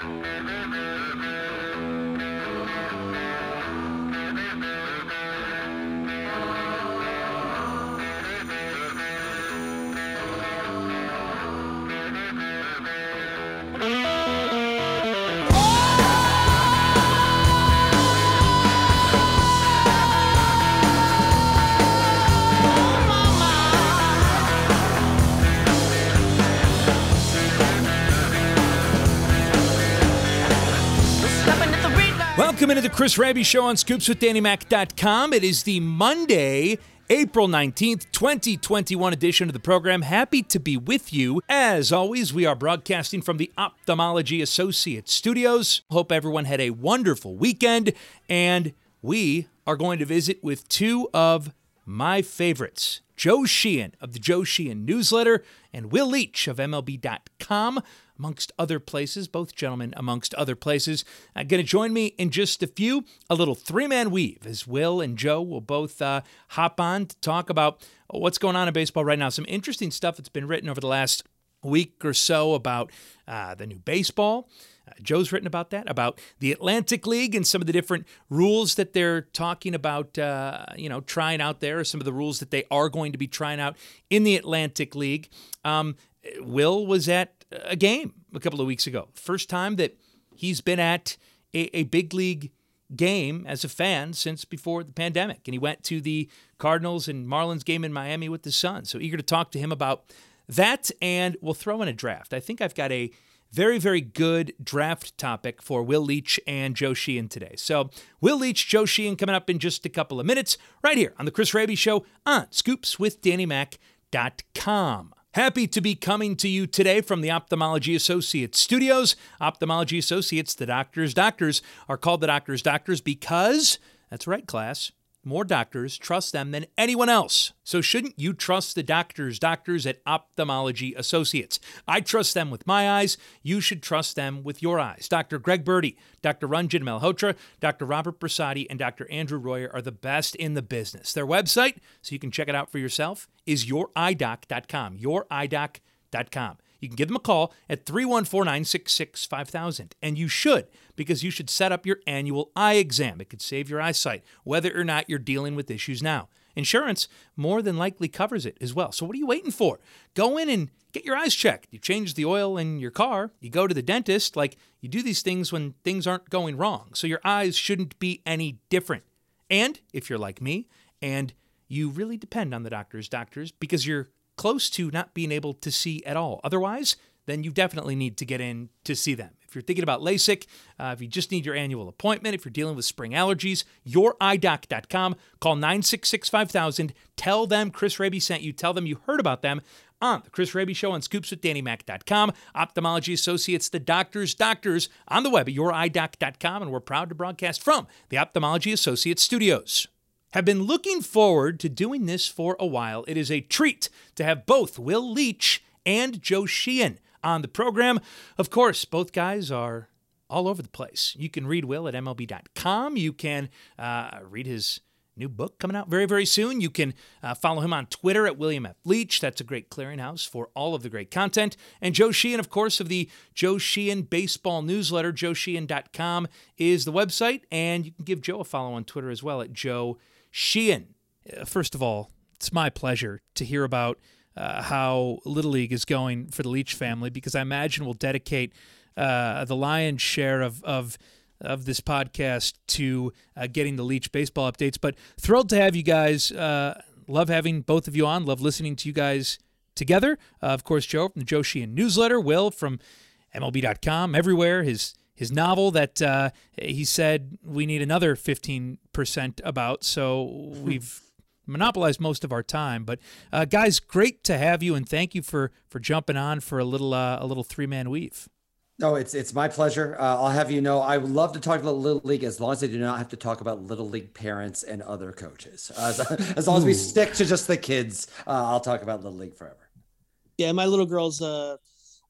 Welcome into the Chris Raby Show on ScoopsWithDannyMac.com. It is the Monday, April 19th, 2021 edition of the program. Happy to be with you. As always, we are broadcasting from the Ophthalmology Associates studios. Hope everyone had a wonderful weekend, and we are going to visit with two of my favorites, Joe Sheehan of the Joe Sheehan newsletter and Will Leitch of MLB.com. Amongst other places, both gentlemen amongst other places. Going to join me in just a few, a little three-man weave, as Will and Joe will both hop on to talk about what's going on in baseball right now. Some interesting stuff that's been written over the last week or so about the new baseball. Joe's written about that, about the Atlantic League and some of the different rules that they're talking about, trying out there, some of the rules that they are going to be trying out in the Atlantic League. Will was at a game a couple of weeks ago. First time that he's been at a big league game as a fan since before the pandemic. And he went to the Cardinals and Marlins game in Miami with the Suns. So eager to talk to him about that. And we'll throw in a draft. I think I've got a very, very good draft topic for Will Leitch and Joe Sheehan today. So Will Leitch, Joe Sheehan coming up in just a couple of minutes right here on the Chris Raby Show on ScoopsWithDannyMac.com. Happy to be coming to you today from the Ophthalmology Associates studios. Ophthalmology Associates, the doctors' doctors, are called the doctors' doctors because, that's right, class, more doctors trust them than anyone else. So shouldn't you trust the doctors' doctors at Ophthalmology Associates? I trust them with my eyes. You should trust them with your eyes. Dr. Greg Birdie, Dr. Ranjan Malhotra, Dr. Robert Prasadi, and Dr. Andrew Royer are the best in the business. Their website, so you can check it out for yourself, is youridoc.com, youridoc.com. You can give them a call at 314-966-5000. And you should, because you should set up your annual eye exam. It could save your eyesight, whether or not you're dealing with issues now. Insurance more than likely covers it as well. So what are you waiting for? Go in and get your eyes checked. You change the oil in your car. You go to the dentist. You do these things when things aren't going wrong. So your eyes shouldn't be any different. And if you're like me and you really depend on the doctors because you're close to not being able to see at all. Otherwise, then you definitely need to get in to see them. If you're thinking about LASIK, if you just need your annual appointment, if you're dealing with spring allergies, youridoc.com. Call 966-5000. Tell them Chris Raby sent you. Tell them you heard about them on the Chris Raby Show on ScoopsWithDannyMac.com. Ophthalmology Associates, the doctors' doctors on the web at youridoc.com. And we're proud to broadcast from the Ophthalmology Associates studios. Have been looking forward to doing this for a while. It is a treat to have both Will Leitch and Joe Sheehan on the program. Of course, both guys are all over the place. You can read Will at MLB.com. You can read his new book coming out very, very soon. You can follow him on Twitter at William F. Leitch. That's a great clearinghouse for all of the great content. And Joe Sheehan, of course, of the Joe Sheehan Baseball Newsletter. JoeSheehan.com is the website. And you can give Joe a follow on Twitter as well at Joe Sheehan. First of all, it's my pleasure to hear about how Little League is going for the Leitch family, because I imagine we'll dedicate the lion's share of this podcast to getting the Leitch baseball updates. But thrilled to have you guys. Love having both of you on. Love listening to you guys together. Of course, Joe from the Joe Sheehan newsletter. Will from MLB.com, everywhere. His novel that he said we need another 15% about. So we've monopolized most of our time. But guys, great to have you, and thank you for jumping on for a little three-man weave. No, it's my pleasure. I'll have you know, I would love to talk about Little League as long as I do not have to talk about Little League parents and other coaches. As long as we stick to just the kids, I'll talk about Little League forever. Yeah, my little girl's a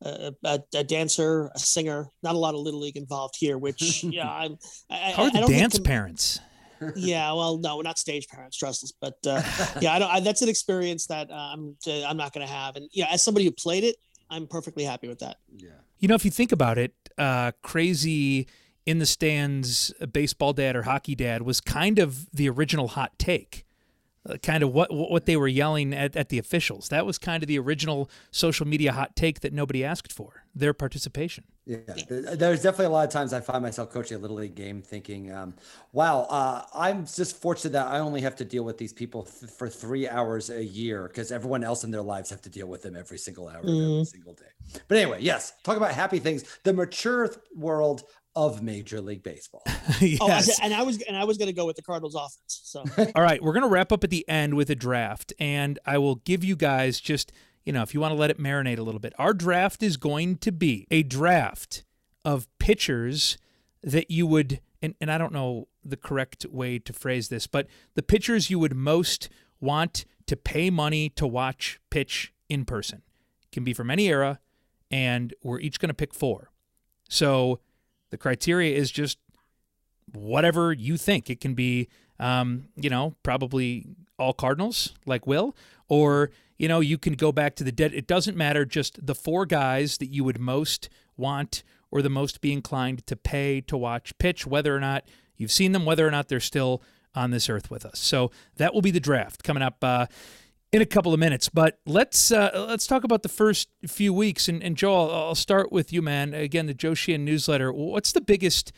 dancer, a singer. Not a lot of Little League involved here, which how are the dance parents? Yeah, well, no, we're not stage parents, trust us. But that's an experience that I'm not going to have. And as somebody who played it, I'm perfectly happy with that. Yeah. You know, if you think about it, crazy in the stands baseball dad or hockey dad was kind of the original hot take. Kind of what they were yelling at the officials. That was kind of the original social media hot take that nobody asked for, their participation. Yeah, there's definitely a lot of times I find myself coaching a Little League game thinking, wow, I'm just fortunate that I only have to deal with these people for 3 hours a year because everyone else in their lives have to deal with them every single hour, every single day. But anyway, yes, talk about happy things. The mature world of Major League Baseball. Yes. I was going to go with the Cardinals offense. So all right, we're going to wrap up at the end with a draft, and I will give you guys just, if you want to let it marinate a little bit. Our draft is going to be a draft of pitchers that you would, and I don't know the correct way to phrase this, but the pitchers you would most want to pay money to watch pitch in person. It can be from any era, and we're each going to pick 4. So the criteria is just whatever you think. It can be, probably all Cardinals like Will, or, you can go back to the dead. It doesn't matter. Just the 4 guys that you would most want or the most be inclined to pay to watch pitch, whether or not you've seen them, whether or not they're still on this earth with us. So that will be the draft coming up in a couple of minutes. But let's talk about the first few weeks. And Joe, I'll start with you, man. Again, the Joe Sheehan newsletter. What's the biggest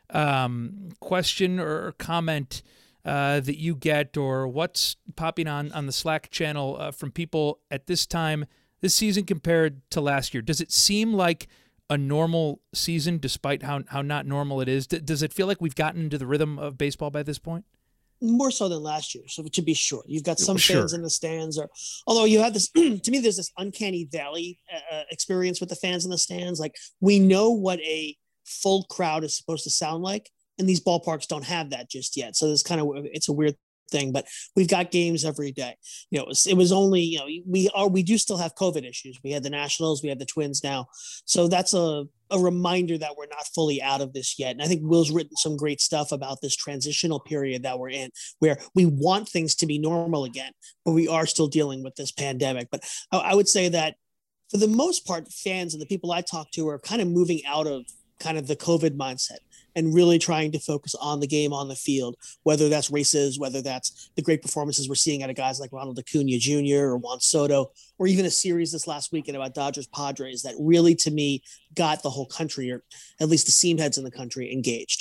question or comment that you get, or what's popping on the Slack channel from people at this time this season compared to last year? Does it seem like a normal season despite how not normal it is? Does it feel like we've gotten into the rhythm of baseball by this point? More so than last year. So to be sure, you've got some fans in the stands, although you have this, to me, there's this uncanny valley experience with the fans in the stands. Like, we know what a full crowd is supposed to sound like, and these ballparks don't have that just yet. So it's a weird thing, but we've got games every day. It was only, we do still have COVID issues. We had the Nationals, we have the Twins now. So that's a reminder that we're not fully out of this yet. And I think Will's written some great stuff about this transitional period that we're in, where we want things to be normal again, but we are still dealing with this pandemic. But I would say that for the most part, fans and the people I talk to are kind of moving out of kind of the COVID mindset and really trying to focus on the game on the field, whether that's races, whether that's the great performances we're seeing out of guys like Ronald Acuna Jr. or Juan Soto, or even a series this last weekend about Dodgers Padres that really, to me, got the whole country, or at least the seam heads in the country, engaged.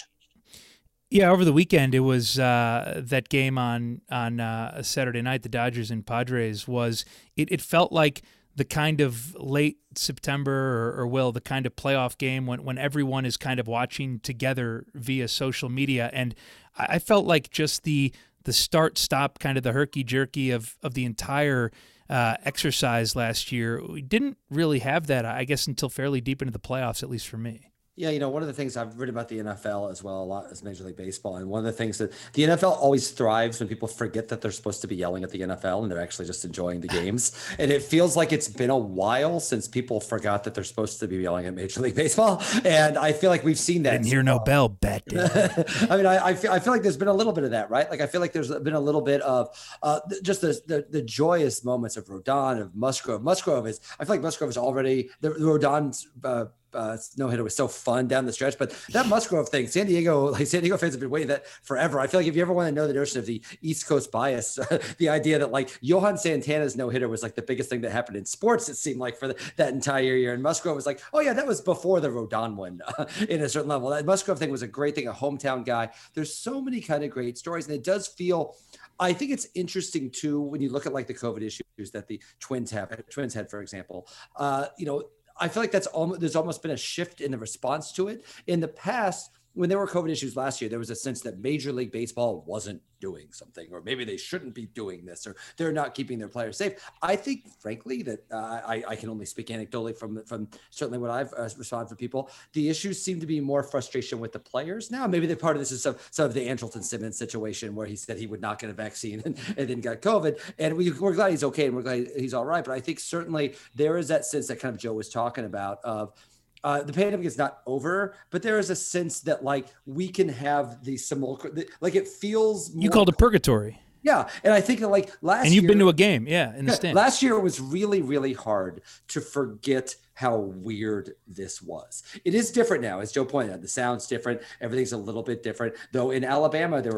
Yeah, over the weekend, it was that game on Saturday night, the Dodgers and Padres it felt like the kind of late September or Will, the kind of playoff game when everyone is kind of watching together via social media. And I felt like just the start-stop, kind of the herky-jerky of the entire exercise last year. We didn't really have that, I guess, until fairly deep into the playoffs, at least for me. Yeah, one of the things I've written about the NFL as well a lot as Major League Baseball, and one of the things that the NFL always thrives when people forget that they're supposed to be yelling at the NFL and they're actually just enjoying the games. And it feels like it's been a while since people forgot that they're supposed to be yelling at Major League Baseball, and I feel like we've seen that. Didn't hear no bell, bet. I mean, I feel like there's been a little bit of that, right? Like, I feel like there's been a little bit of just the joyous moments of Rodon, of Musgrove. I feel like Musgrove is already the Rodon's. No-hitter was so fun down the stretch, but that Musgrove thing, San Diego fans have been waiting that forever. I feel like if you ever want to know the notion of the East Coast bias, the idea that like Johan Santana's no-hitter was like the biggest thing that happened in sports, it seemed like, for that entire year. And Musgrove was like, oh yeah, that was before the Rodon one in a certain level. That Musgrove thing was a great thing, a hometown guy. There's so many kind of great stories, and it does feel, I think it's interesting too, when you look at like the COVID issues that the Twins had, for example, I feel like there's almost been a shift in the response to it. In the past, when there were COVID issues last year, there was a sense that Major League Baseball wasn't doing something, or maybe they shouldn't be doing this, or they're not keeping their players safe. I think, frankly, that I can only speak anecdotally from certainly what I've responded to people. The issues seem to be more frustration with the players now. Maybe the part of this is some of the Andrelton Simmons situation where he said he would not get a vaccine and then got COVID. And we're glad he's okay, and we're glad he's all right. But I think certainly there is that sense that kind of Joe was talking about of, the pandemic is not over, but there is a sense that like we can have the simulacrum, like it feels more. You called it purgatory. Yeah, and I think that like last and you've year, been to a game, in the stands. Last year it was really, really hard to forget how weird this was. It is different now, as Joe pointed out. The sound's different. Everything's a little bit different. Though in Alabama, there were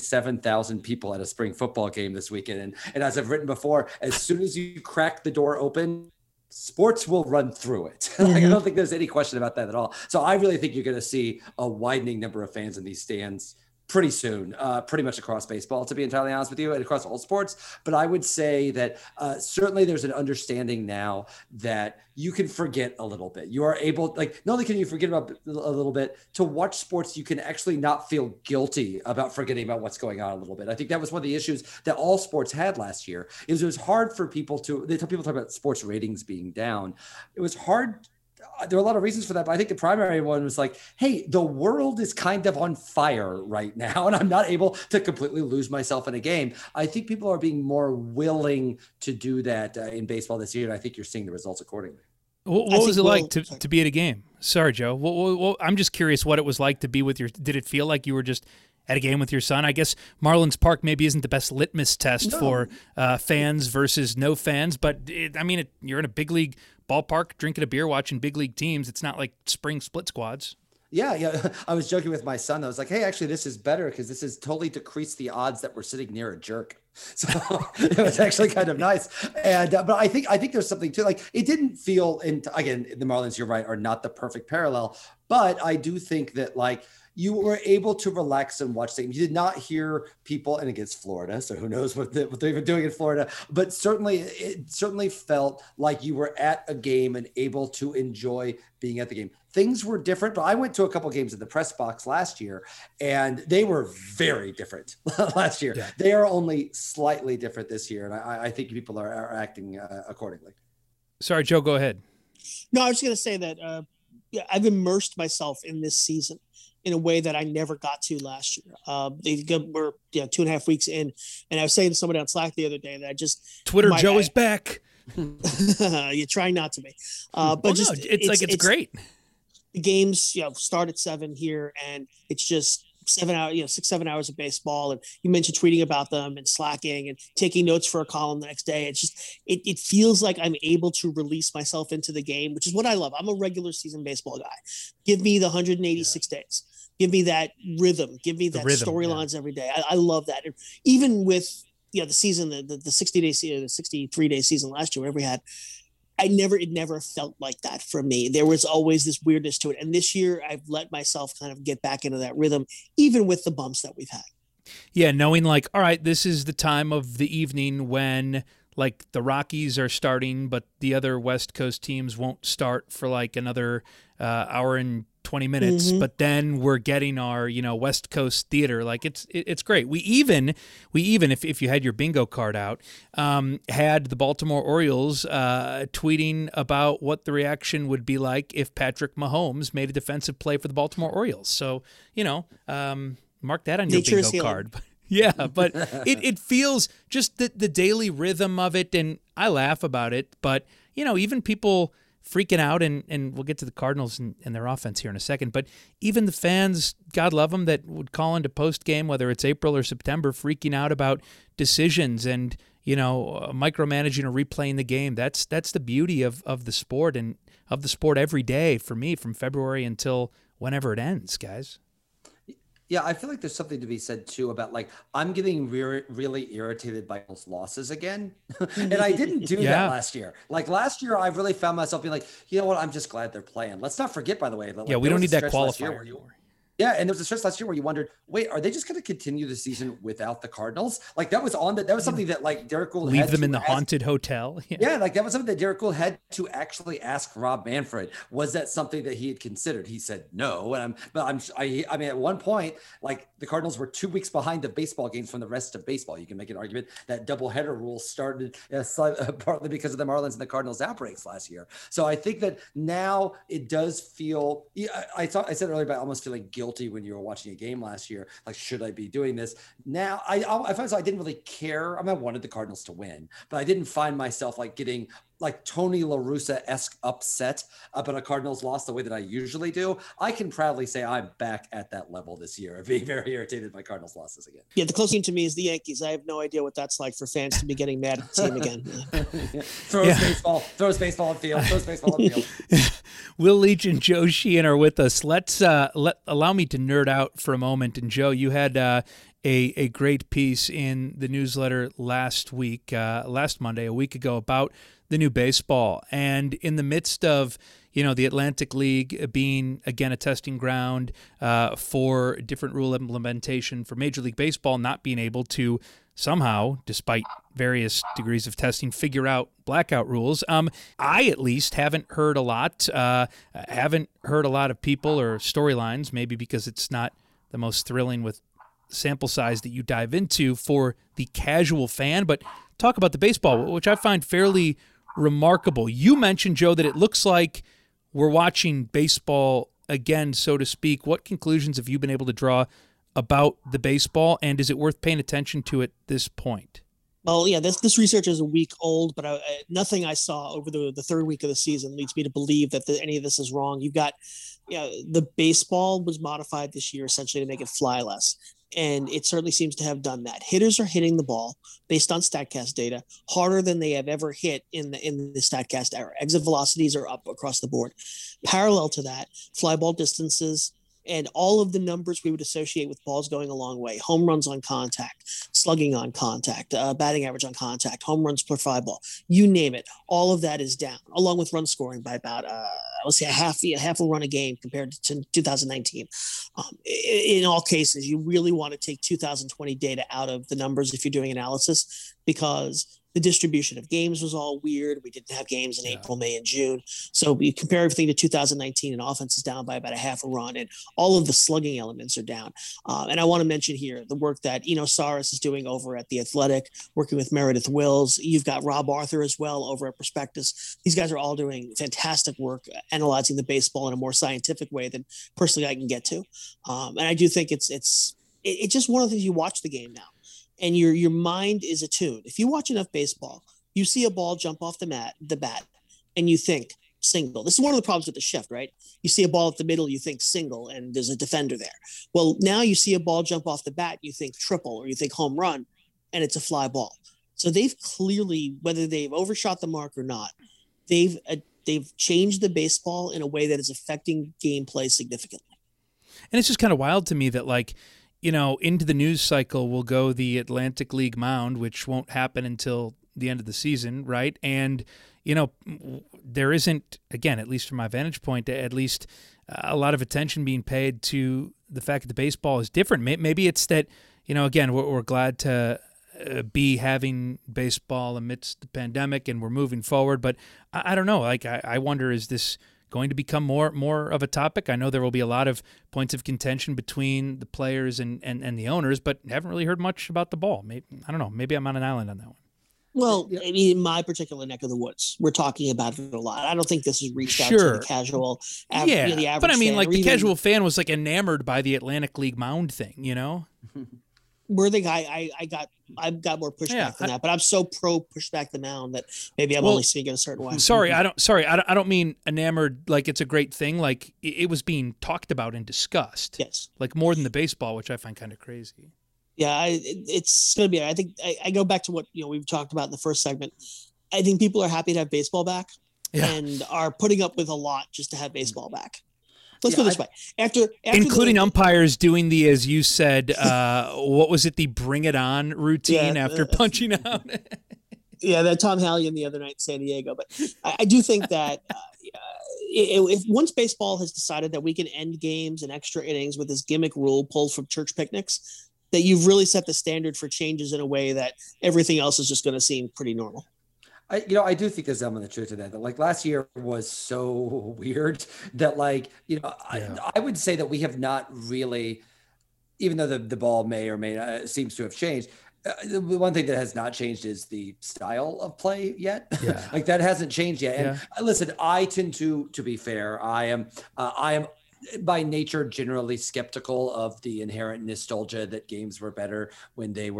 47,000 people at a spring football game this weekend. And as I've written before, as soon as you crack the door open, sports will run through it. Like, I don't think there's any question about that at all. So I really think you're going to see a widening number of fans in these stands pretty soon, pretty much across baseball, to be entirely honest with you, and across all sports. But I would say that certainly there's an understanding now that you can forget a little bit. You are able, like, not only can you forget about a little bit, to watch sports, you can actually not feel guilty about forgetting about what's going on a little bit. I think that was one of the issues that all sports had last year, is it was hard for people talk about sports ratings being down. It was hard. There are a lot of reasons for that, but I think the primary one was like, hey, the world is kind of on fire right now, and I'm not able to completely lose myself in a game. I think people are being more willing to do that in baseball this year, and I think you're seeing the results accordingly. What was it like to be at a game? Sorry, Joe. Well, I'm just curious what it was like to be with did it feel like you were just at a game with your son? I guess Marlins Park maybe isn't the best litmus test for fans versus no fans, but you're in a big league ballpark drinking a beer watching big league teams. It's not like spring split squads. Yeah. I was joking with my son. I was like, hey, actually, this is better because this has totally decreased the odds that we're sitting near a jerk. So it was actually kind of nice. And but I think there's something to, like, it didn't feel, again, the Marlins, you're right, are not the perfect parallel. But I do think that, like, you were able to relax and watch things. You did not hear people, and against Florida, so who knows what they're even doing in Florida, but it certainly felt like you were at a game and able to enjoy being at the game. Things were different, but I went to a couple games in the press box last year, and they were very different last year. Yeah. They are only slightly different this year, and I think people are acting accordingly. Sorry, Joe, go ahead. No, I was going to say that I've immersed myself in this season in a way that I never got to last year. We're 2.5 weeks in, and I was saying to somebody on Slack the other day that I just Twitter Joe is back. You're trying not to be, but it's great. The games start at 7 here, and it's just 7 hours, 6-7 hours of baseball. And you mentioned tweeting about them and slacking and taking notes for a column the next day. It's just, it feels like I'm able to release myself into the game, which is what I love. I'm a regular season baseball guy. Give me the 186 days. Give me that rhythm. Give me that storylines every day. I love that. And even with the season, the 60-day season, the 63-day season last year, whatever we had, it never felt like that for me. There was always this weirdness to it. And this year I've let myself kind of get back into that rhythm, even with the bumps that we've had. Yeah. Knowing like, all right, this is the time of the evening when like the Rockies are starting, but the other West Coast teams won't start for like another hour and 20 minutes, but then we're getting our, West Coast theater. Like it's great. We even, if you had your bingo card out, had the Baltimore Orioles tweeting about what the reaction would be like if Patrick Mahomes made a defensive play for the Baltimore Orioles. So, mark that on your bingo card. Yeah, but it feels just the daily rhythm of it, and I laugh about it, but, even people freaking out, and we'll get to the Cardinals and their offense here in a second, but even the fans, God love them, that would call into post-game, whether it's April or September, freaking out about decisions and, micromanaging or replaying the game. That's the beauty of the sport, and of the sport every day for me from February until whenever it ends, guys. Yeah, I feel like there's something to be said too about like I'm getting really irritated by those losses again, and I didn't do that last year. Like last year, I really found myself being like, you know what? I'm just glad they're playing. Let's not forget, by the way, that we don't need that qualifier anymore. Yeah, and there was a stretch last year where you wondered, wait, are they just going to continue the season without the Cardinals? Like that was something that like Derek Gould leave them in the haunted hotel. Yeah, like that was something that Derek Gould had to actually ask Rob Manfred. Was that something that he had considered? He said no, I mean, at one point, like the Cardinals were 2 weeks behind the baseball games from the rest of baseball. You can make an argument that doubleheader rule started partly because of the Marlins and the Cardinals outbreaks last year. So I think that now it does feel. I said earlier about almost feeling guilty guilty when you were watching a game last year. Like, should I be doing this? Now I found I didn't really care. I mean, I wanted the Cardinals to win, but I didn't find myself like getting like Tony La Russa-esque upset about a Cardinals loss the way that I usually do. I can proudly say I'm back at that level this year of being very irritated by Cardinals losses again. Yeah, the closest team to me is the Yankees. I have no idea what that's like for fans to be getting mad at the team again. Throws baseball on field, Will Leach and Joe Sheehan are with us. Allow me to nerd out for a moment. And Joe, you had a great piece in the newsletter last Monday, a week ago, about the new baseball. And in the midst of, the Atlantic League being, again, a testing ground for different rule implementation for Major League Baseball, not being able to somehow, despite various degrees of testing, figure out blackout rules. I, at least, haven't heard a lot. Haven't heard a lot of people or storylines, maybe because it's not the most thrilling with sample size that you dive into for the casual fan. But talk about the baseball, which I find fairly remarkable. You mentioned, Joe, that it looks like we're watching baseball again, so to speak. What conclusions have you been able to draw about the baseball, and is it worth paying attention to at this point? Well, yeah, this research is a week old, but nothing I saw over the third week of the season leads me to believe that any of this is wrong. You've got, the baseball was modified this year essentially to make it fly less. And it certainly seems to have done that. Hitters are hitting the ball based on StatCast data harder than they have ever hit in the StatCast era. Exit velocities are up across the board. Parallel to that, fly ball distances and all of the numbers we would associate with balls going a long way: home runs on contact, slugging on contact, batting average on contact, home runs per fly ball, you name it. All of that is down, along with run scoring by about, let's say, a half a run a game compared to 2019. In all cases, you really want to take 2020 data out of the numbers if you're doing analysis, because the distribution of games was all weird. We didn't have games in April, May, and June. So we compare everything to 2019, and offense is down by about a half a run, and all of the slugging elements are down. And I want to mention here the work that Eno Saris is doing over at The Athletic, working with Meredith Wills. You've got Rob Arthur as well over at Prospectus. These guys are all doing fantastic work analyzing the baseball in a more scientific way than personally I can get to. And I do think it's just one of the things. You watch the game now, and your mind is attuned. If you watch enough baseball, you see a ball jump off the bat, and you think single. This is one of the problems with the shift, right? You see a ball at the middle, you think single, and there's a defender there. Well, now you see a ball jump off the bat, you think triple, or you think home run, and it's a fly ball. So they've clearly, whether they've overshot the mark or not, they've changed the baseball in a way that is affecting gameplay significantly. And it's just kind of wild to me that, like, into the news cycle will go the Atlantic League mound, which won't happen until the end of the season, right? And, there isn't, again, at least from my vantage point, at least a lot of attention being paid to the fact that the baseball is different. Maybe it's that, again, we're glad to be having baseball amidst the pandemic and we're moving forward, but I don't know. Like, I wonder, is this going to become more of a topic? I know there will be a lot of points of contention between the players and the owners, but haven't really heard much about the ball. I don't know. Maybe I'm on an island on that one. Well, I mean, in my particular neck of the woods, we're talking about it a lot. I don't think this has reached out to the casual, the average but I mean, fan, like, the casual fan was like enamored by the Atlantic League mound thing, Where the guy, I've got more pushback than that, but I'm so pro pushback the mound that maybe I'm only speaking a certain way. I don't mean enamored like it's a great thing. Like, it was being talked about and discussed. Yes. Like, more than the baseball, which I find kind of crazy. Yeah, it's going to be. I think I go back to what we've talked about in the first segment. I think people are happy to have baseball back, and are putting up with a lot just to have baseball back. Let's put it this way: after including umpires doing the, as you said, what was it, the bring it on routine after punching out? Yeah, that Tom Hallion the other night in San Diego. But I do think that if once baseball has decided that we can end games and extra innings with this gimmick rule pulled from church picnics, that you've really set the standard for changes in a way that everything else is just going to seem pretty normal. I do think there's element of truth to that. That, like, last year was so weird that, like, I would say that we have not really, even though the ball may or may not seems to have changed. The one thing that has not changed is the style of play yet. Like, that hasn't changed yet. And listen, I tend to be fair. I am by nature generally skeptical of the inherent nostalgia that games were better when we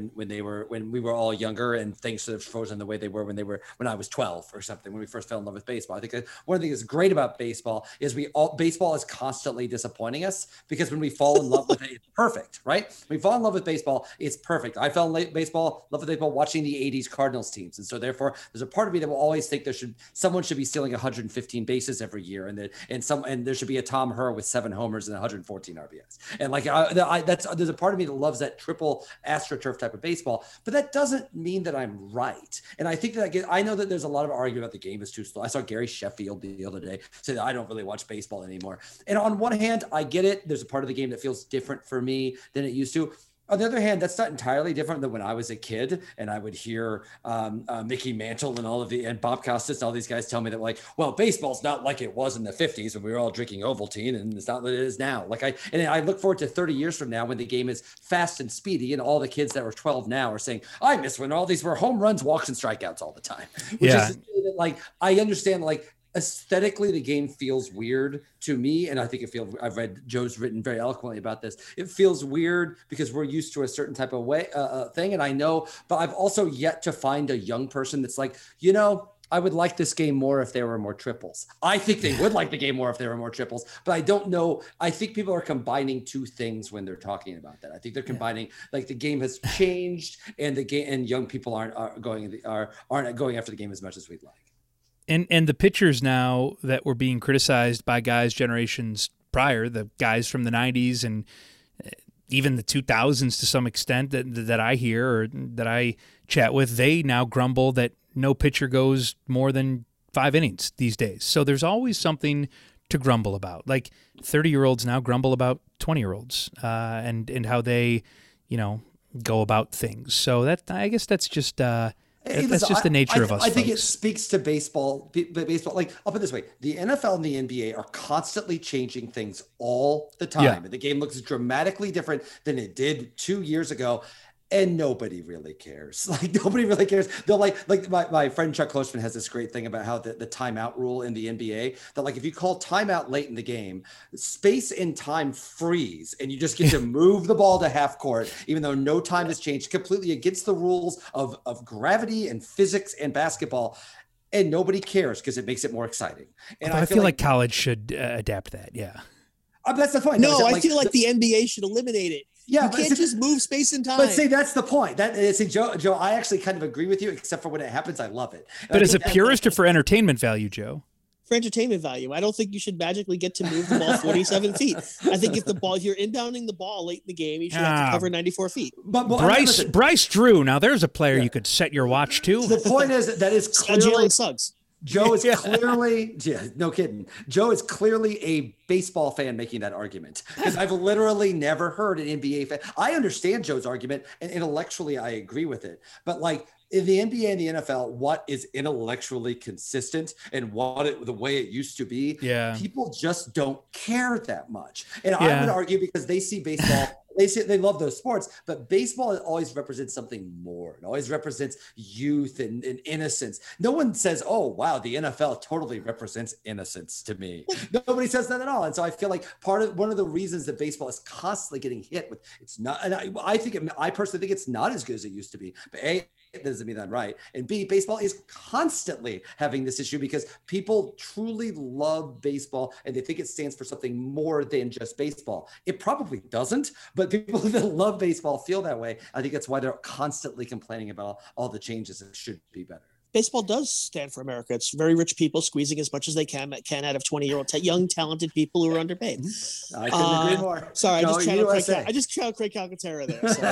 were all younger, and things sort of frozen the way they were when I was 12 or something, when we first fell in love with baseball. I think that one of the things that's great about baseball is baseball is constantly disappointing us, because when we fall in love with it, it's perfect, right? When we fall in love with baseball, it's perfect. I fell in love with baseball watching the 80s Cardinals teams. And so therefore there's a part of me that will always think someone should be stealing 115 bases every year, and there should be a Tom Herr with 7 homers and 114 RBIs. And like there's a part of me that loves that triple AstroTurf type of baseball, but that doesn't mean that I'm right. And I think that I know that there's a lot of argument about the game is too slow. I saw Gary Sheffield the other day say that I don't really watch baseball anymore. And on one hand, I get it. There's a part of the game that feels different for me than it used to. On the other hand, that's not entirely different than when I was a kid and I would hear Mickey Mantle and Bob Costas and all these guys tell me that, like, well, baseball's not like it was in the 50s when we were all drinking Ovaltine, and it's not what it is now. And I look forward to 30 years from now when the game is fast and speedy, and all the kids that were 12 now are saying, I miss when all these were home runs, walks, and strikeouts all the time. Which is like, I understand, like, aesthetically the game feels weird to me, and I think I've read Joe's written very eloquently about this. It feels weird because we're used to a certain type of way thing, and I know, but I've also yet to find a young person that's like, I would like this game more if there were more triples. I think they would like the game more if there were more triples, but I don't know. I think people are combining two things when they're talking about that. I think they're combining, like, the game has changed, and the game, and young people aren't going after the game as much as we'd like. And the pitchers now that were being criticized by guys generations prior, the guys from the 90s and even the 2000s to some extent that I hear or that I chat with, they now grumble that no pitcher goes more than 5 innings these days. So there's always something to grumble about. Like 30-year-olds now grumble about 20-year-olds and how they, go about things. So I guess that's just that's just the nature of us. I think it speaks to baseball. Like, I'll put it this way: the NFL and the NBA are constantly changing things all the time, and the game looks dramatically different than it did 2 years ago. And nobody really cares. Like, nobody really cares. They'll like my friend Chuck Klosterman has this great thing about how the timeout rule in the NBA, that, like, if you call timeout late in the game, space and time freeze, and you just get to move the ball to half court, even though no time has changed, completely against the rules of gravity and physics and basketball. And nobody cares because it makes it more exciting. And I feel like college should adapt that. Yeah. That's the point. No, I feel like the NBA should eliminate it. Yeah, you can't just move space and time. But see, that's the point. Joe, I actually kind of agree with you, except for when it happens, I love it. But as a purist or for entertainment value, Joe? For entertainment value. I don't think you should magically get to move the ball 47 feet. I think if you're inbounding the ball late in the game, you should have to cover 94 feet. But Bryce Drew, now there's a player you could set your watch to. The point is that is clearly Jalen Suggs. Joe is clearly, no kidding. Joe is clearly a baseball fan making that argument, because I've literally never heard an NBA fan. I understand Joe's argument, and intellectually I agree with it. But, like, in the NBA and the NFL, what is intellectually consistent and the way it used to be, people just don't care that much. And I would argue because they see baseball. They love those sports, but baseball always represents something more. It always represents youth and innocence. No one says, oh, wow, the NFL totally represents innocence to me. Nobody says that at all. And so I feel like one of the reasons that baseball is constantly getting hit with, it's not, and I personally think it's not as good as it used to be. But A, it doesn't mean that right. And B, baseball is constantly having this issue because people truly love baseball and they think it stands for something more than just baseball. It probably doesn't, but people that love baseball feel that way. I think that's why they're constantly complaining about all the changes that should be better. Baseball does stand for America. It's very rich people squeezing as much as they can out of 20-year-old young, talented people who are underpaid. I couldn't agree more. Sorry, I just channeled Craig Calcaterra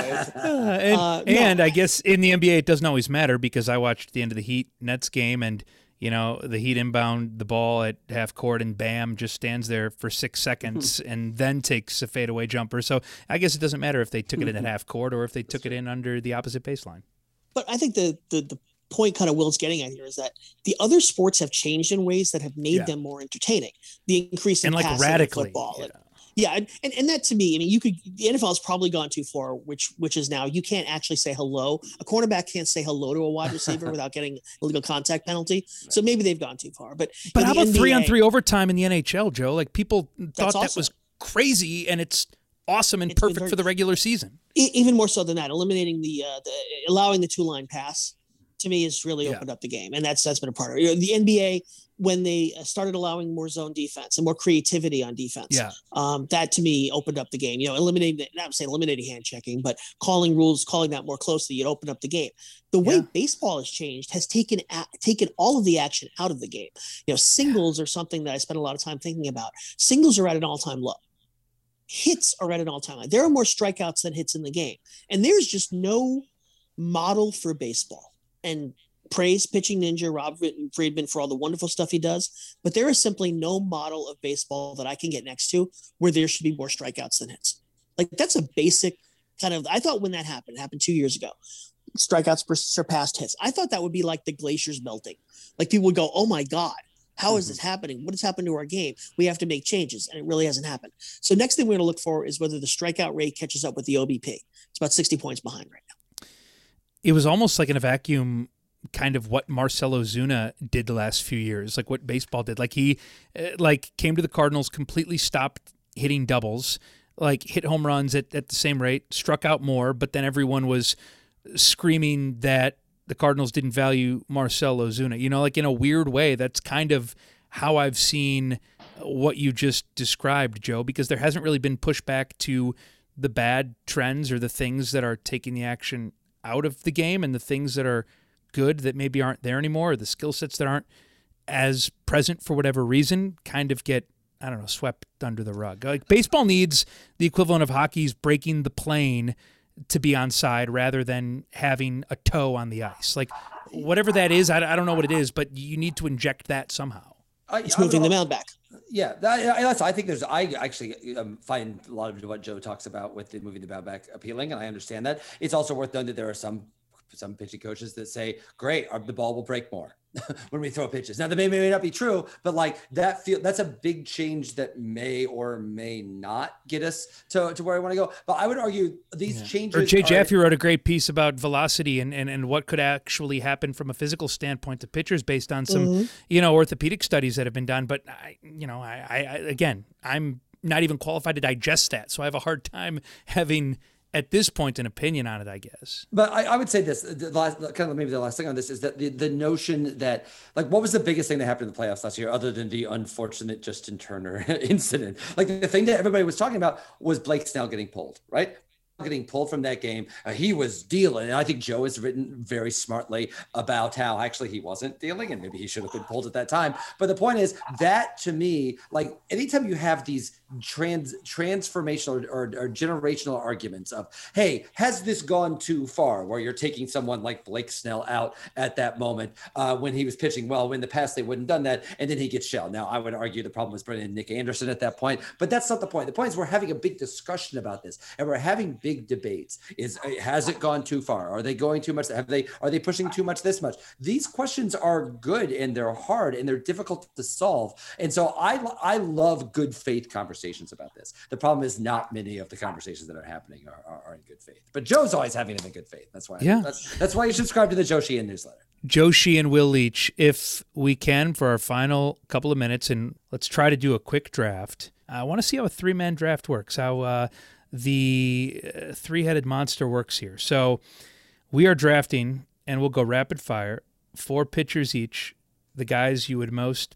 there. And I guess in the NBA, it doesn't always matter, because I watched the end of the Heat Nets game, and the Heat inbound the ball at half court, and Bam just stands there for 6 seconds and then takes a fadeaway jumper. So I guess it doesn't matter if they took it in at half court or if they took it in under the opposite baseline. But I think the point kind of Will's getting at here is that the other sports have changed in ways that have made them more entertaining. The increase in passing in football. Yeah, and that to me, I mean, the NFL has probably gone too far, which is now you can't actually say hello. A cornerback can't say hello to a wide receiver without getting illegal contact penalty. So maybe they've gone too far. But how about 3-on-3 overtime in the NHL, Joe? Like people thought awesome. that was crazy, and it's awesome and perfect for the regular season. Even more so than that, eliminating allowing the 2-line pass to me has really opened up the game, and that's been a part of it. The NBA, when they started allowing more zone defense and more creativity on defense, that to me opened up the game. Eliminating hand checking, but calling that more closely, it opened up the game. The way baseball has changed has taken all of the action out of the game. Singles are something that I spent a lot of time thinking about. Singles are at an all-time low. Hits are at an all-time high. There are more strikeouts than hits in the game, and there's just no model for baseball. And praise Pitching Ninja Rob Friedman for all the wonderful stuff he does, but there is simply no model of baseball that I can get next to where there should be more strikeouts than hits. Like that's a basic kind of. I thought when that happened 2 years ago, strikeouts surpassed hits. I thought that would be like the glaciers melting. Like people would go, "Oh my God, how is this happening? What has happened to our game? We have to make changes," and it really hasn't happened. So next thing we're going to look for is whether the strikeout rate catches up with the OBP. It's about 60 points behind right now. It was almost like in a vacuum, kind of what Marcell Ozuna did the last few years, like what baseball did. Like he came to the Cardinals, completely stopped hitting doubles, like hit home runs at the same rate, struck out more, but then everyone was screaming that the Cardinals didn't value Marcell Ozuna. Like in a weird way, that's kind of how I've seen what you just described, Joe, because there hasn't really been pushback to the bad trends or the things that are taking the action out of the game and the things that are good that maybe aren't there anymore, or the skill sets that aren't as present for whatever reason kind of get, I don't know, swept under the rug. Like baseball needs the equivalent of hockey's breaking the plane to be onside rather than having a toe on the ice. Like whatever that is, I don't know what it is, but you need to inject that somehow. It's moving the mound back. Yeah, I think I actually find a lot of what Joe talks about with the moving the mound back appealing, and I understand that. It's also worth noting that there are some pitching coaches that say, great, the ball will break more when we throw pitches. Now, that may not be true, but like that's a big change that may or may not get us to where I want to go. But I would argue these changes. Or Jay Jaffe wrote a great piece about velocity and what could actually happen from a physical standpoint to pitchers based on some, orthopedic studies that have been done. But again, I'm not even qualified to digest that. So I have a hard time having at this point an opinion on it, I guess. But I would say this, the last thing on this is that the notion that, like, what was the biggest thing that happened in the playoffs last year other than the unfortunate Justin Turner incident? Like the thing that everybody was talking about was Blake Snell getting pulled, right? Getting pulled from that game. He was dealing. And I think Joe has written very smartly about how actually he wasn't dealing and maybe he should have been pulled at that time. But the point is that to me, like anytime you have these transformational or generational arguments of, hey, has this gone too far, where you're taking someone like Blake Snell out at that moment when he was pitching well, when in the past they wouldn't done that, and then he gets shelled. Now, I would argue the problem was bringing in Nick Anderson at that point, but that's not the point. The point is we're having a big discussion about this, and we're having big debates. Has it gone too far? Are they going too much? Are they pushing too much this much? These questions are good, and they're hard, and they're difficult to solve. And so I love good faith conversations about this. The problem is not many of the conversations that are happening are in good faith. But Joe's always having them in good faith. That's why. That's why you subscribe to the Joe Sheehan newsletter. Joe Sheehan, Will Leitch, if we can, for our final couple of minutes, and let's try to do a quick draft. I want to see how a three-man draft works, how the three-headed monster works here. So we are drafting, and we'll go rapid fire, 4 pitchers each, the guys you would most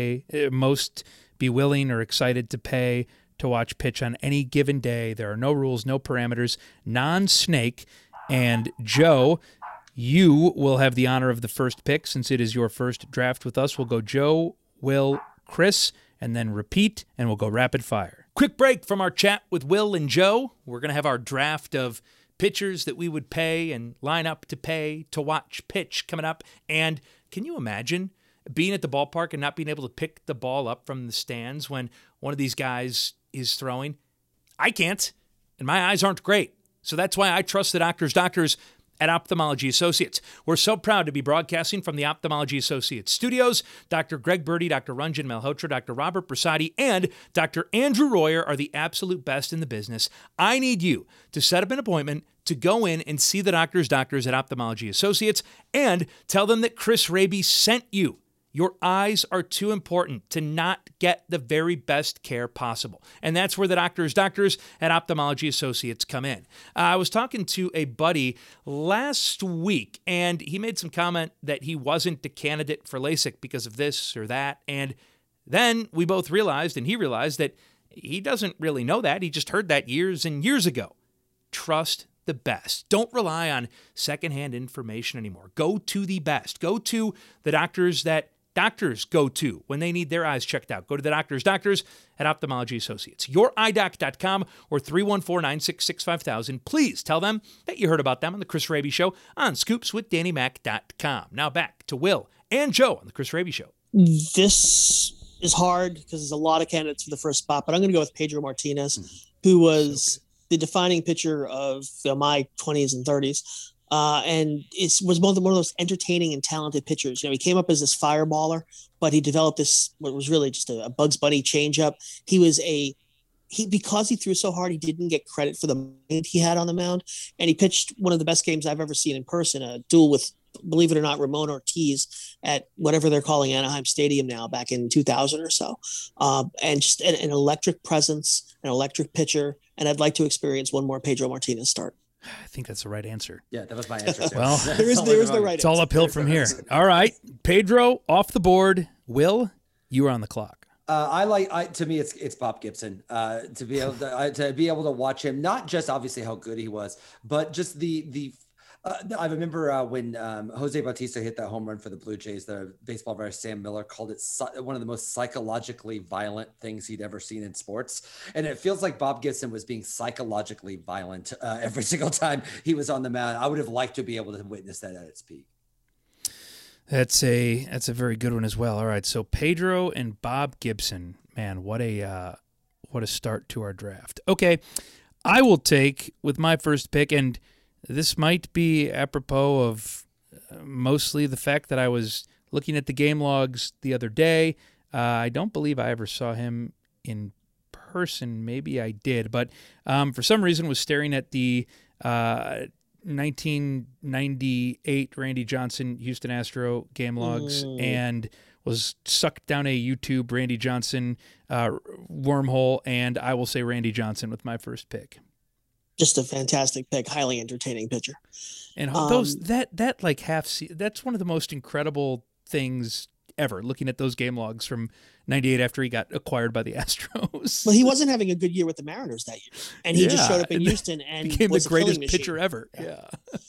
be willing or excited to pay to watch pitch on any given day. There are no rules, no parameters, non-snake. And Joe, you will have the honor of the first pick since it is your first draft with us. We'll go Joe, Will, Chris, and then repeat, and we'll go rapid fire. Quick break from our chat with Will and Joe. We're going to have our draft of pitchers that we would pay and line up to pay to watch pitch coming up. And can you imagine being at the ballpark and not being able to pick the ball up from the stands when one of these guys is throwing? I can't, and my eyes aren't great. So that's why I trust the doctors. Doctors, at Ophthalmology Associates. We're so proud to be broadcasting from the Ophthalmology Associates studios. Dr. Greg Birdie, Dr. Ranjan Malhotra, Dr. Robert Prasadi, and Dr. Andrew Royer are the absolute best in the business. I need you to set up an appointment to go in and see the doctors at Ophthalmology Associates and tell them that Chris Raby sent you. Your eyes are too important to not get the very best care possible. And that's where the doctors at Ophthalmology Associates come in. I was talking to a buddy last week, and he made some comment that he wasn't a candidate for LASIK because of this or that. And then we both realized, and he realized, that he doesn't really know that. He just heard that years and years ago. Trust the best. Don't rely on secondhand information anymore. Go to the best. Go to the doctors that doctors go to when they need their eyes checked out. Go to the doctors at Ophthalmology Associates. YourEyeDoc.com or 314-966-5000. Please tell them that you heard about them on The Chris Raby Show on ScoopsWithDannyMac.com. Now back to Will and Joe on The Chris Raby Show. This is hard because there's a lot of candidates for the first spot, but I'm going to go with Pedro Martinez, who was the defining pitcher of my 20s and 30s. And it was one of the most entertaining and talented pitchers. He came up as this fireballer, but he developed what was really just a Bugs Bunny changeup. Because he threw so hard, he didn't get credit for the mind he had on the mound. And he pitched one of the best games I've ever seen in person, a duel with, believe it or not, Ramon Ortiz at whatever they're calling Anaheim Stadium now, back in 2000 or so. And just an electric presence, an electric pitcher. And I'd like to experience one more Pedro Martinez start. I think that's the right answer. Yeah, that was my answer too. Well, there is the right answer. It's all uphill from here. All right. Pedro off the board. Will, you are on the clock. To me, it's Bob Gibson. To be able to watch him, not just obviously how good he was, but just I remember when Jose Bautista hit that home run for the Blue Jays, the baseball writer Sam Miller called it one of the most psychologically violent things he'd ever seen in sports. And it feels like Bob Gibson was being psychologically violent every single time he was on the mound. I would have liked to be able to witness that at its peak. That's a very good one as well. All right, so Pedro and Bob Gibson, man, what a start to our draft. Okay, I will take with my first pick, and this might be apropos of mostly the fact that I was looking at the game logs the other day. I don't believe I ever saw him in person. Maybe I did, but for some reason was staring at the 1998 Randy Johnson Houston Astro game logs and was sucked down a YouTube Randy Johnson wormhole, and I will say Randy Johnson with my first pick. Just a fantastic pick, highly entertaining pitcher. And that's one of the most incredible things ever, looking at those game logs from 98 after he got acquired by the Astros. Well, he wasn't having a good year with the Mariners that year. And he just showed up in Houston and became was the greatest pitcher ever. Yeah.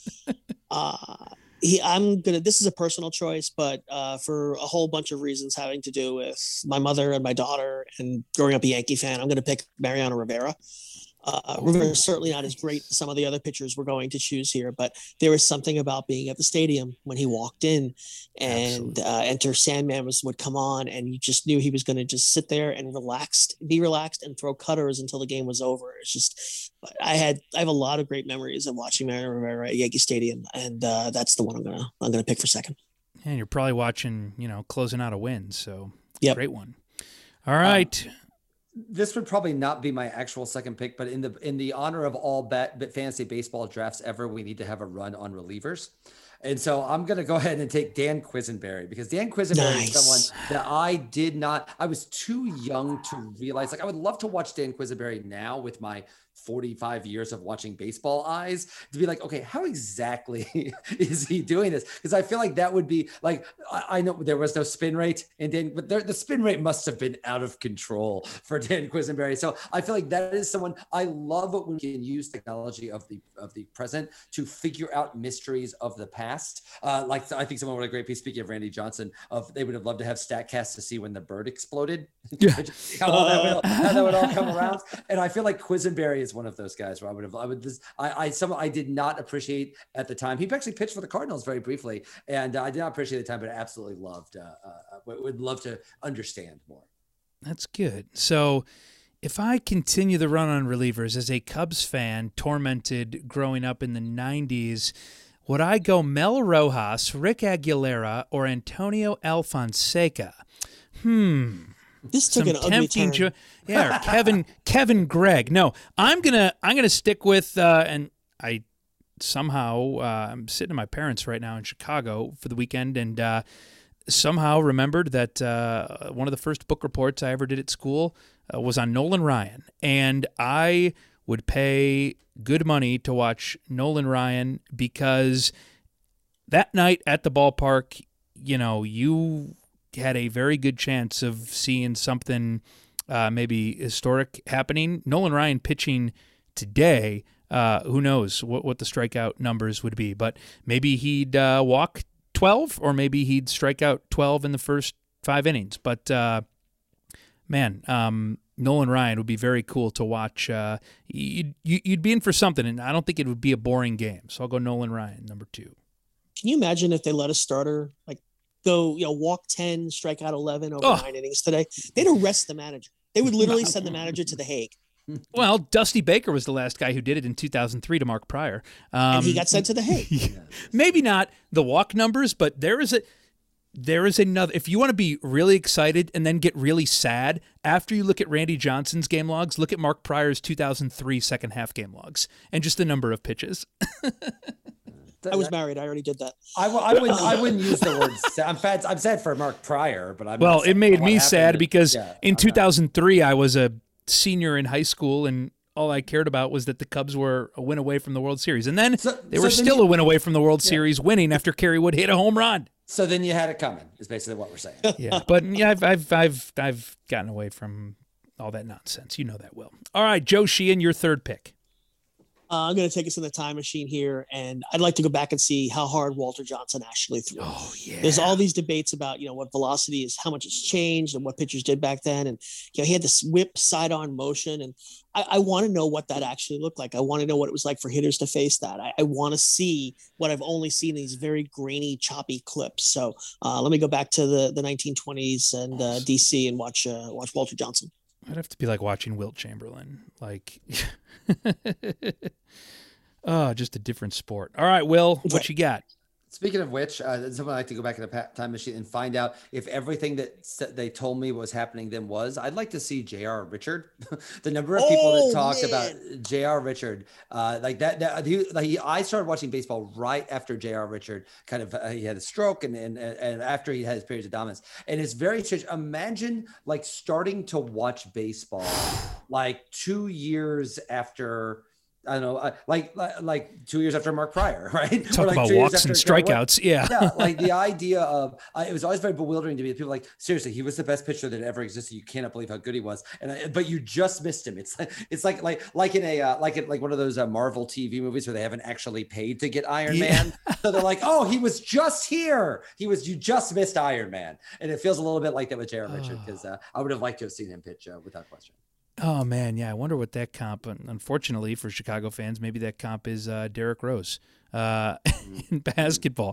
This is a personal choice, but for a whole bunch of reasons having to do with my mother and my daughter and growing up a Yankee fan, I'm going to pick Mariano Rivera. Rivera is certainly not as great as some of the other pitchers we're going to choose here, but there was something about being at the stadium when he walked in and Enter Sandman would come on, and you just knew he was going to just sit there and be relaxed and throw cutters until the game was over. It's just, I have a lot of great memories of watching Mariano Rivera at Yankee Stadium, and that's the one I'm gonna pick for second. And you're probably watching, closing out a win, so Great one. All right. This would probably not be my actual second pick, but in the honor of all fantasy baseball drafts ever, we need to have a run on relievers. And so I'm going to go ahead and take Dan Quisenberry, because Dan Quisenberry is someone that I was too young to realize. Like, I would love to watch Dan Quisenberry now with my 45 years of watching baseball eyes to be like, okay, how exactly is he doing this? Because I feel like that would be like, I know there was no spin rate in Dan, but the spin rate must have been out of control for Dan Quisenberry. So I feel like that is someone, I love it when we can use technology of the present to figure out mysteries of the past. Like, I think someone wrote a great piece, speaking of Randy Johnson, of they would have loved to have StatCast to see when the bird exploded. Yeah. how that would all come around. And I feel like Quisenberry is one of those guys where I did not appreciate at the time. He actually pitched for the Cardinals very briefly, and I did not appreciate the time, but I absolutely loved, would love to understand more. That's good. So if I continue the run on relievers as a Cubs fan, tormented growing up in the 90s, Would I go Mel Rojas, Rick Aguilera, or Antonio Alfonseca? This took an ugly turn. Or Kevin Gregg. No, I'm gonna stick with and I somehow I'm sitting at my parents right now in Chicago for the weekend and somehow remembered that one of the first book reports I ever did at school was on Nolan Ryan, and I would pay good money to watch Nolan Ryan because that night at the ballpark, you had a very good chance of seeing something maybe historic happening. Nolan Ryan pitching today, who knows what the strikeout numbers would be, but maybe he'd walk 12 or maybe he'd strike out 12 in the first 5 innings. But, Nolan Ryan would be very cool to watch. You'd be in for something, and I don't think it would be a boring game. So I'll go Nolan Ryan, number 2. Can you imagine if they let a starter go, walk 10, strike out 11 over 9 innings today? They'd arrest the manager. They would literally send the manager to The Hague. Well, Dusty Baker was the last guy who did it in 2003 to Mark Pryor. And he got sent to The Hague. Maybe not the walk numbers, but there is another. If you want to be really excited and then get really sad, after you look at Randy Johnson's game logs, look at Mark Pryor's 2003 second half game logs and just the number of pitches. I was married. I already did that. I wouldn't use the word sad. I'm sad for Mark Pryor, but it made me sad because in 2003 I was a senior in high school and all I cared about was that the Cubs were a win away from the World Series, and then they were still a win away from the World Series, winning after Kerry Wood hit a home run. So then you had it coming. Is basically what we're saying. Yeah, but I've gotten away from all that nonsense. You know that, Will. All right, Joe Sheehan, your third pick. I'm going to take us in the time machine here, and I'd like to go back and see how hard Walter Johnson actually threw. Oh, yeah. There's all these debates about, what velocity is, how much it's changed, and what pitchers did back then. And, he had this whip side-on motion, and I want to know what that actually looked like. I want to know what it was like for hitters to face that. I want to see what I've only seen in these very grainy, choppy clips. So let me go back to the 1920s and DC and watch Walter Johnson. I'd have to be like watching Wilt Chamberlain. Just a different sport. All right, Will, what you got? Speaking of which, someone I'd like to go back in the time machine and find out if everything that they told me was happening then was. I'd like to see J.R. Richard. The number of people that talk about J.R. Richard, I started watching baseball right after J.R. Richard he had a stroke and after he had his periods of dominance. And it's very strange. Imagine starting to watch baseball 2 years after. I don't know, like 2 years after Mark Pryor, right? Talk about walks and strikeouts, yeah. Yeah, the idea of it was always very bewildering to me. People seriously, he was the best pitcher that ever existed. You cannot believe how good he was, but you just missed him. It's like one of those Marvel TV movies where they haven't actually paid to get Iron Man, so they're like, oh, he was just here. You just missed Iron Man, and it feels a little bit like that with J.R. Richard because I would have liked to have seen him pitch without question. Oh, man, yeah. I wonder what that comp, unfortunately for Chicago fans, maybe that comp is Derrick Rose in basketball.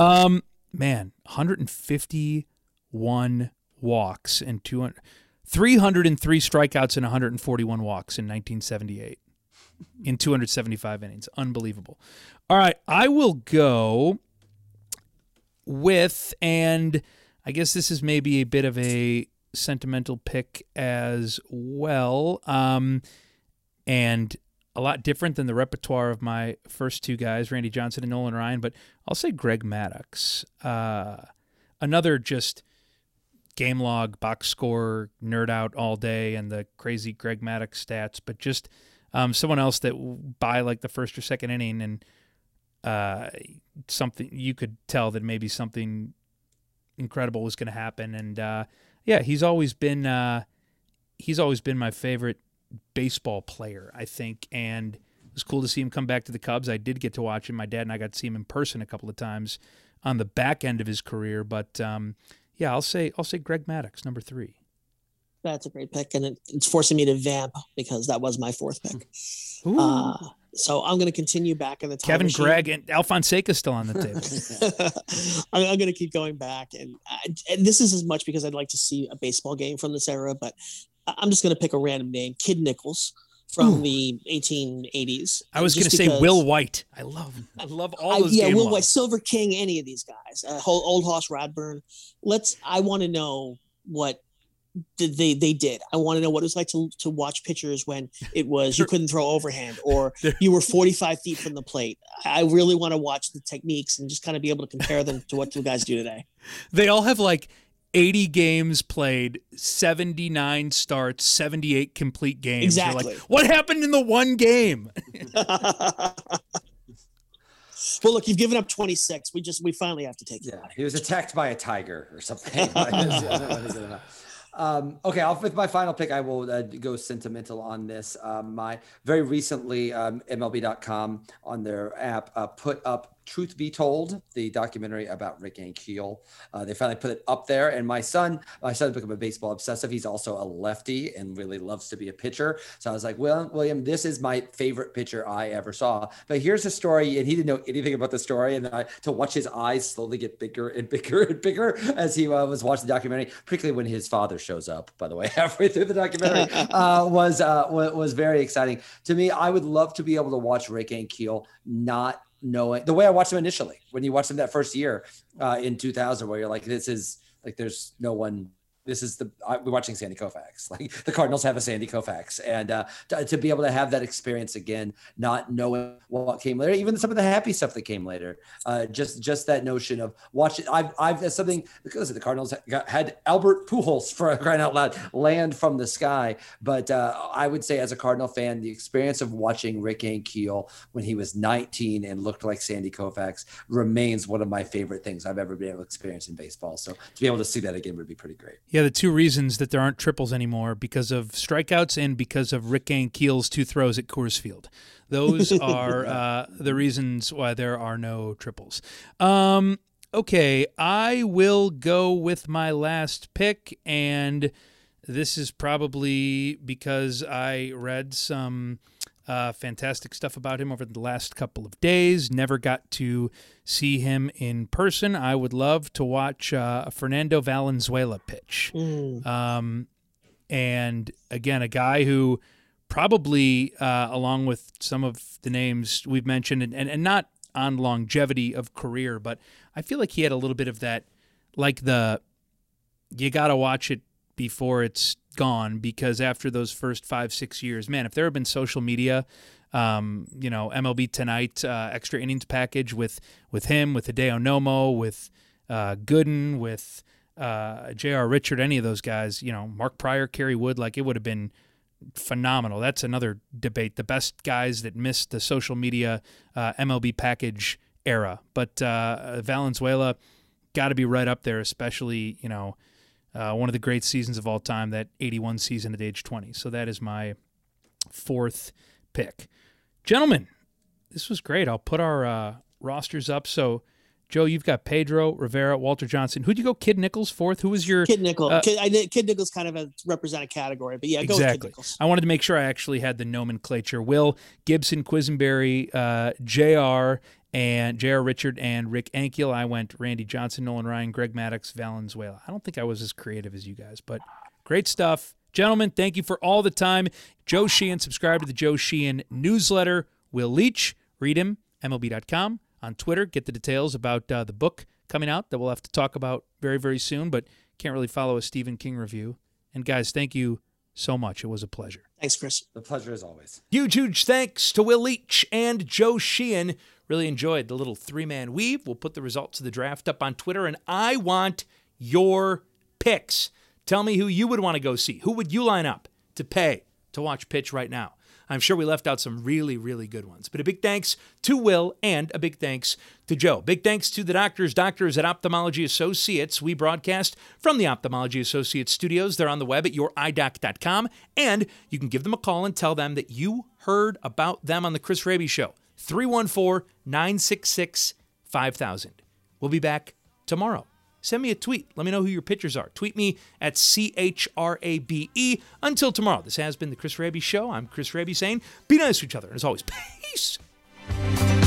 151 walks and 303 strikeouts and 141 walks in 1978 in 275 innings. Unbelievable. All right, I will go with, and I guess this is maybe a bit of a sentimental pick as well, and a lot different than the repertoire of my first two guys, Randy Johnson and Nolan Ryan, but I'll say Greg Maddux. Another just game log, box score, nerd out all day, and the crazy Greg Maddux stats, but just someone else that by the first or second inning and something you could tell that maybe something incredible was going to happen, and he's always been my favorite baseball player, I think, and it was cool to see him come back to the Cubs. I did get to watch him. My dad and I got to see him in person a couple of times on the back end of his career, but I'll say Greg Maddux, number 3. That's a great pick, and it's forcing me to vamp because that was my 4th pick. So I'm going to continue back in the time Kevin machine. Gregg and Alfonseca still on the table. I'm going to keep going back, and this is as much because I'd like to see a baseball game from this era, but I'm just going to pick a random name, Kid Nichols. from the 1880s. I was going to say Will White. I love all those game Will logs. White, Silver King, any of these guys. Old Hoss Radburn. I want to know what they did. I want to know what it was like to watch pitchers when it was you couldn't throw overhand or you were 45 feet from the plate. I really want to watch the techniques and just kind of be able to compare them to what the guys do today. They all have like 80 games played, 79 starts, 78 complete games. Exactly. You're like, what happened in the one game? Well, look, you've given up 26. We finally have to take it. Yeah, he was attacked by a tiger or something. Okay, with my final pick, I will go sentimental on this. My very recently, MLB.com on their app put up Truth Be Told, the documentary about Rick Ankiel. They finally put it up there, and my son became a baseball obsessive. He's also a lefty and really loves to be a pitcher. So I was like, well, William, this is my favorite pitcher I ever saw. But here's a story, and he didn't know anything about the story. And then to watch his eyes slowly get bigger and bigger and bigger as he was watching the documentary, particularly when his father shows up, by the way, halfway through the documentary, was very exciting. To me, I would love to be able to watch Rick Ankiel not knowing the way I watched him initially, when you watched him that first year in 2000, where you're like, this is like, there's no one. This is we're watching Sandy Koufax. Like the Cardinals have a Sandy Koufax, and to be able to have that experience again, not knowing what came later, even some of the happy stuff that came later, just that notion of watching. I've that's something because the Cardinals had Albert Pujols, for crying out loud, land from the sky. But I would say, as a Cardinal fan, the experience of watching Rick Ankiel when he was 19 and looked like Sandy Koufax remains one of my favorite things I've ever been able to experience in baseball. So to be able to see that again would be pretty great. Yeah, the two reasons that there aren't triples anymore, because of strikeouts and because of Rick Ankiel's 2 throws at Coors Field. Those are the reasons why there are no triples. Okay, I will go with my last pick, and this is probably because I read some fantastic stuff about him over the last couple of days. Never got to see him in person. I would love to watch Fernando Valenzuela pitch. And again, a guy who probably, along with some of the names we've mentioned, and not on longevity of career, but I feel like he had a little bit of that, like you got to watch it before it's gone, because after those first 5-6 years, man, if there had been social media, MLB Tonight, extra innings package with him, with Hideo Nomo, with Gooden, with J.R. Richard, any of those guys, Mark Pryor, Kerry Wood, like it would have been phenomenal. That's another debate, the best guys that missed the social media MLB package era. But Valenzuela got to be right up there, especially, one of the great seasons of all time, that 81 season at age 20. So that is my 4th pick. Gentlemen, this was great. I'll put our rosters up. So, Joe, you've got Pedro, Rivera, Walter Johnson. Who'd you go? Kid Nichols 4th? Who was your... Kid Nichols. Kid Nichols kind of a represent a category, but yeah, exactly. Go with Kid Nichols. I wanted to make sure I actually had the nomenclature. Will, Gibson, Quisenberry, JR, and J.R. Richard and Rick Ankiel. I went Randy Johnson, Nolan Ryan, Greg Maddux, Valenzuela. I don't think I was as creative as you guys, but great stuff. Gentlemen, thank you for all the time. Joe Sheehan, subscribe to the Joe Sheehan newsletter. Will Leitch, read him, MLB.com. On Twitter, get the details about the book coming out that we'll have to talk about very, very soon, but can't really follow a Stephen King review. And guys, thank you so much. It was a pleasure. Thanks, Chris. The pleasure as always. Huge thanks to Will Leitch and Joe Sheehan. Really enjoyed the little 3-man weave. We'll put the results of the draft up on Twitter, and I want your picks. Tell me who you would want to go see. Who would you line up to pay to watch pitch right now? I'm sure we left out some really, really good ones. But a big thanks to Will and a big thanks to Joe. Big thanks to the doctors at Ophthalmology Associates. We broadcast from the Ophthalmology Associates studios. They're on the web at youridoc.com. And you can give them a call and tell them that you heard about them on the Chris Raby Show. 314-966-5000. We'll be back tomorrow. Send me a tweet. Let me know who your pitchers are. Tweet me at CHRABE. Until tomorrow, this has been the Chris Raby Show. I'm Chris Raby saying, be nice to each other. And as always, peace.